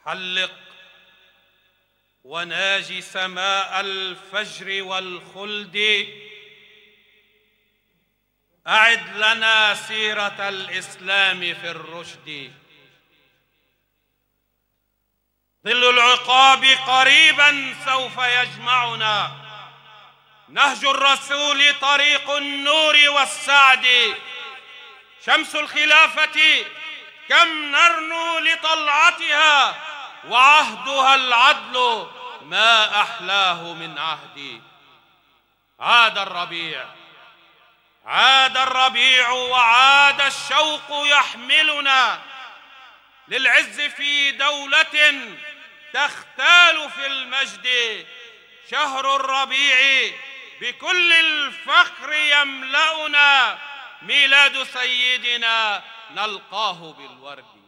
حلق وناجي سماء الفجر والخلد، أعد لنا سيرة الإسلام في الرشد. ظل العقاب قريبا سوف يجمعنا، نهج الرسول طريق النور والسعد. شمس الخلافة كم نرنو لطلعتها، وعهدها العدل ما أحلاه من عهدي. عاد الربيع، عاد الربيع وعاد الشوق يحملنا للعز في دولة تختال في المجد. شهر الربيع بكل الفخر يملأنا، ميلاد سيدنا نلقاه بالورد.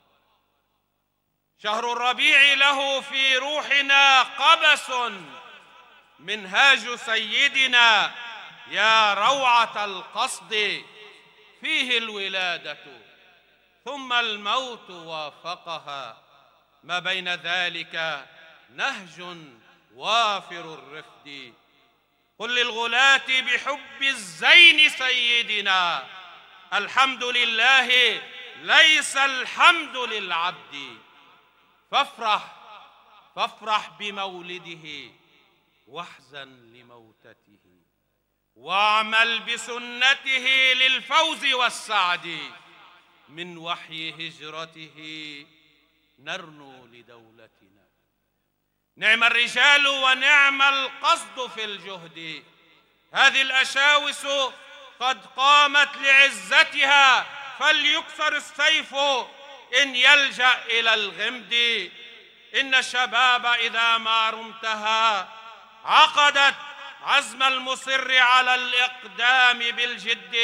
شهر الربيع له في روحنا قبس، منهاج سيدنا يا روعة القصد. فيه الولادة ثم الموت وافقها، ما بين ذلك نهج وافر الرفد. قل للغلاة بحب الزين سيدنا، الحمد لله ليس الحمد للعبد. فافرح بمولده واحزن لموتته، واعمل بسنته للفوز والسعد. من وحي هجرته نرنو لدولتنا، نعم الرجال ونعم القصد في الجهد. هذه الأشاوس قد قامت لعزتها، فليكسر السيف إن يلجأ إلى الغمد. إن الشباب إذا ما رمتها عقدت عزم المصر على الإقدام بالجد.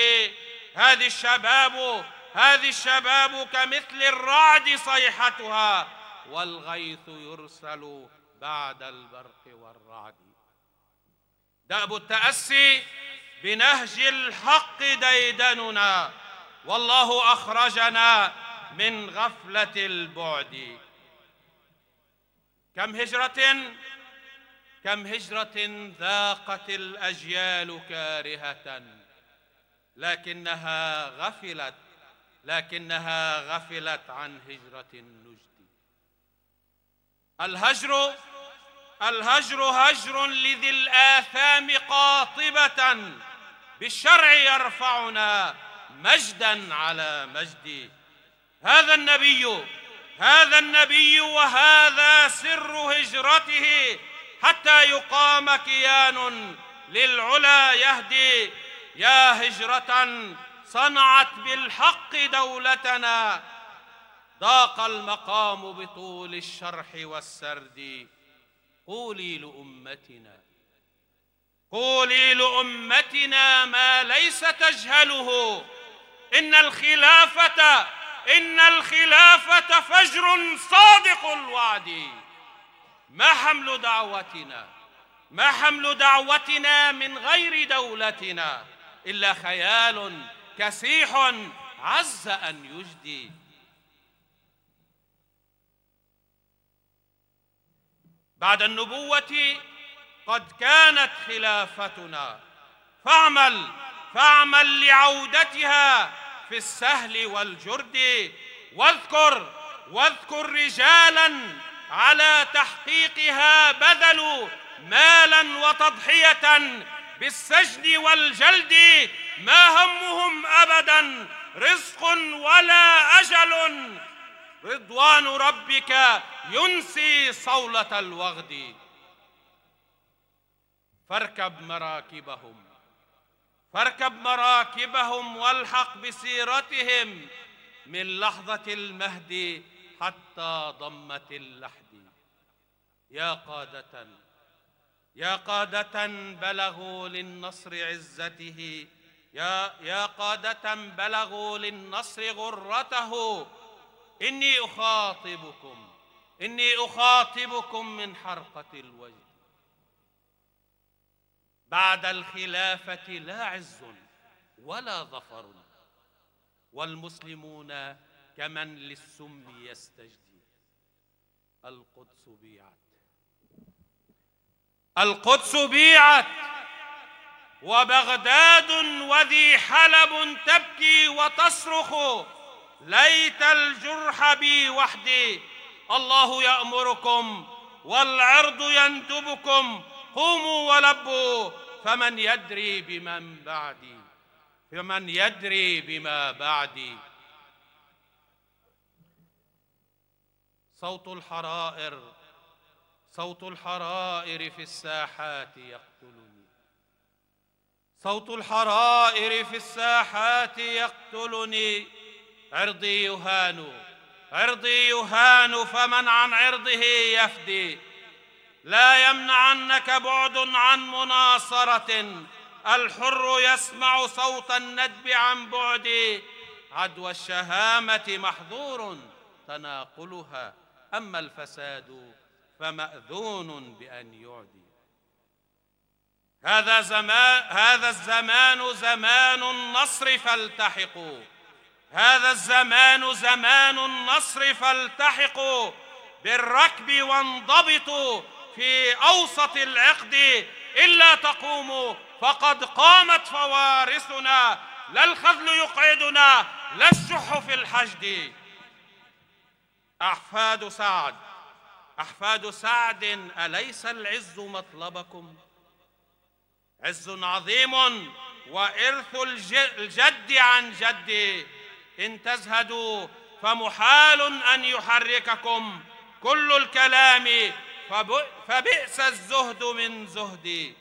هذه الشباب كمثل الرعد صيحتها، والغيث يرسل بعد البرق والرعد. دأب التأسي بنهج الحق ديدننا، والله أخرجنا من غفلة البعد. كم هجرة ذاقت الأجيال كارهة، لكنها غفلت عن هجرة النجد. الهجر هجر لذي الآثام قاطبة، بالشرع يرفعنا مجدا على مجد. هذا النبي وهذا سر هجرته، حتى يقام كيان للعلا يهدي. يا هجرة صنعت بالحق دولتنا، ضاق المقام بطول الشرح والسرد. قولي لأمتنا ما ليس تجهله، إن الخلافة فجر صادق الوعد. ما حمل دعوتنا من غير دولتنا، إلا خيال كسيح عز أن يجدي. بعد النبوة قد كانت خلافتنا، فاعمل لعودتها في السهل والجرد. واذكر رجالا على تحقيقها بذلوا مالا وتضحية بالسجن والجلد. ما همهم أبدا رزق ولا أجل، رضوان ربك ينسي صولة الوغد. فاركب مراكبهم والحق بسيرتهم، من لحظة المهد حتى ضمة اللحد. يا قادة بلغوا للنصر عزته، يا قادة بلغوا للنصر غرته. إني أخاطبكم من حرقة الوجه. بعد الخلافة لا عز ولا ظفر، والمسلمون كمن للسم يستجدي. القدس بيعت، القدس بيعت، وبغداد وذي حلب تبكي وتصرخ ليت الجرح بي وحدي. الله يأمركم والعرض يندبكم، قوموا ولبوا، فمن يدري بمن بعدي، فمن يدري بما بعدي. صوت الحرائر، صوت الحرائر في الساحات يقتلني، صوت الحرائر في الساحات يقتلني. عرضي يهان، عرضي يهان، فمن عن عرضه يفدي. لا يمنعنك بعد عن مناصرة، الحر يسمع صوت الندب عن بعد. عدوى الشهامة محظور تناقلها، أما الفساد فمأذون بأن يعدي. هذا الزمان زمان النصر فالتحقوا، هذا الزمان زمان النصر فالتحقوا بالركب وانضبطوا في أوسط العقد، إلا تقوموا فقد قامت فوارسنا، لا الخذل يقعدنا لا الشح في الحشد. أحفاد سعد، أحفاد سعد، أليس العز مطلبكم؟ عز عظيم وإرث الجد عن جد، إن تزهدوا فمحال أن يحرككم كل الكلام، فبئس الزهد من زهدي.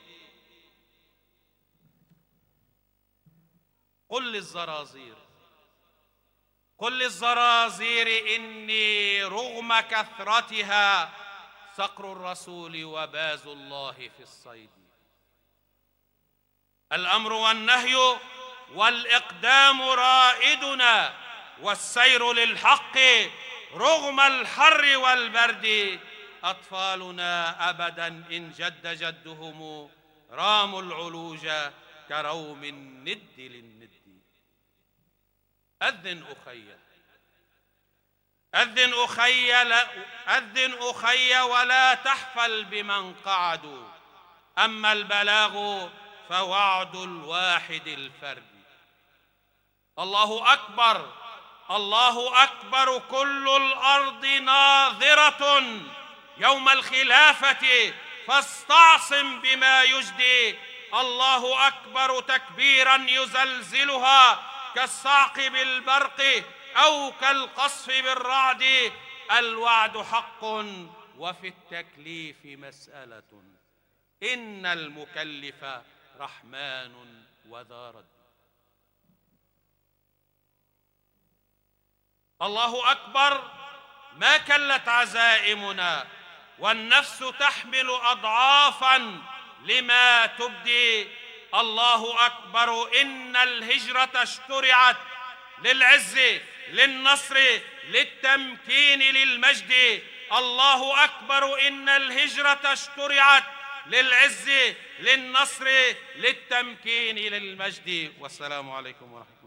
قل للزرازير، قل للزرازير إني رغم كثرتها صقر الرسول وباز الله في الصيد. الأمر والنهي والإقدام رائدنا، والسير للحق رغم الحر والبرد. أطفالنا أبدا إن جد جدهم راموا العلوج كروم الند للند. أذن أخي، أذن أخي، أذن أخي ولا تحفل بمن قعدوا، أما البلاغ فوعد الواحد الفرد. الله أكبر، الله أكبر، كل الأرض ناظرة يوم الخلافة، فاستعصم بما يجدي. الله أكبر تكبيرا يزلزلها كالصعق بالبرق أو كالقصف بالرعد. الوعد حق وفي التكليف مسألة، إن المكلف رحمن وذا رد. الله أكبر، ما كلت عزائمنا، والنفس تحمل أضعافا لما تبدي. الله أكبر، إن الهجرة اشترعت للعز، للنصر، للتمكين، للمجد. الله أكبر، إن الهجرة اشترعت للعز، للنصر، للتمكين، للمجد. والسلام عليكم ورحمة الله.